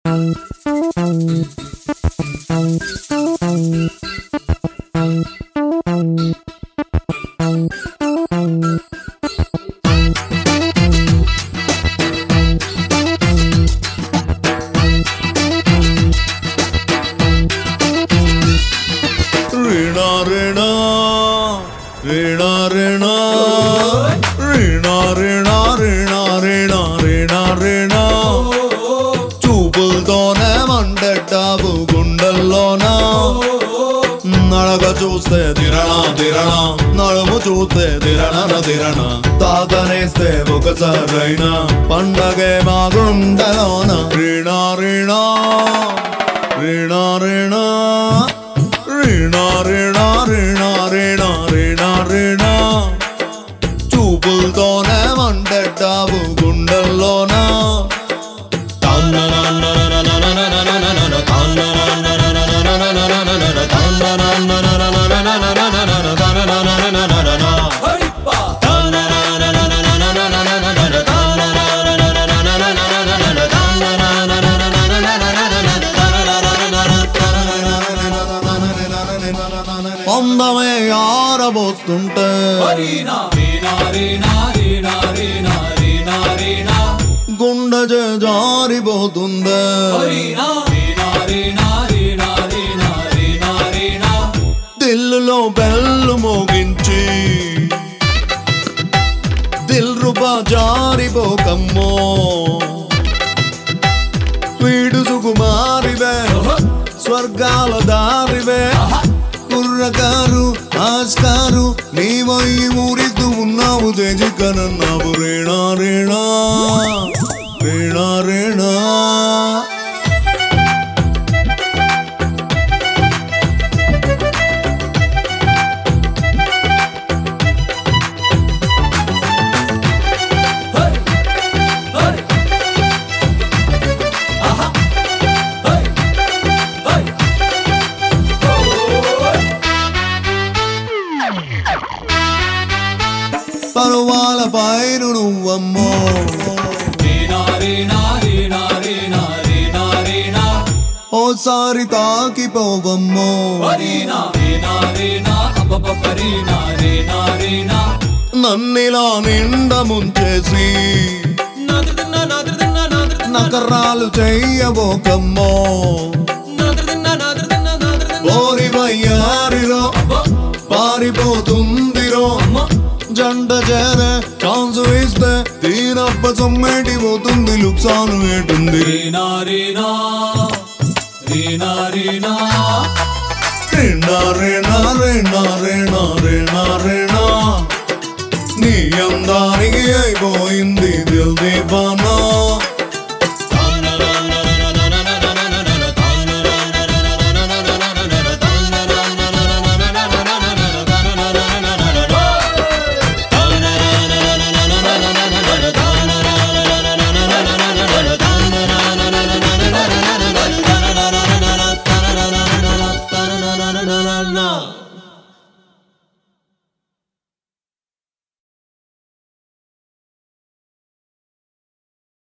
చూపులతోనే మంటెట్టావు గుండెల్లోనా నడక చూస్తే దిరణ దిరణ నడుము చూస్తే దిరణ తాతనేస్తే ఒకసారైనా పండగే మా గుండెలోన రీణ రీణ రీణ రీణ రీణ రీణ రీణ రీణ రీణ రీణ చూపులతోనే మంటెట్టావు గుండెల్లోనా అందమే ఆరబోస్తుంటే గుండె జారిపోతుందే దిల్లులో బెల్లు మోగించి దిల్ రూపా జారిపోకమ్మో వీడు సుకుమారివే స్వర్గాల దారివే కుర్రకారు ఆస్కారు నీవై ఊరితూ ఉన్నావు తెజికనన్నావు రేణా రేణా రేణా రేణా పరువాల పైరు నువ్వమ్మో ఓసారి తాకిపోవమ్మో నన్నిలా నిండ ముంచేసి నకరాలు చెయ్యబోకమ్మో ఓరి వయ్యారిలో పారిపోతుందిరో జంట చేరే ఛాన్స్ ఇస్తే దీనప్ప సొమ్మేటి పోతుంది లుక్సాను ఏటుంది రీనా రీనా రీనా రీనా రీనా రీనా రీనా నీ అందానికి అయిపోయింది దిల్ దీవానా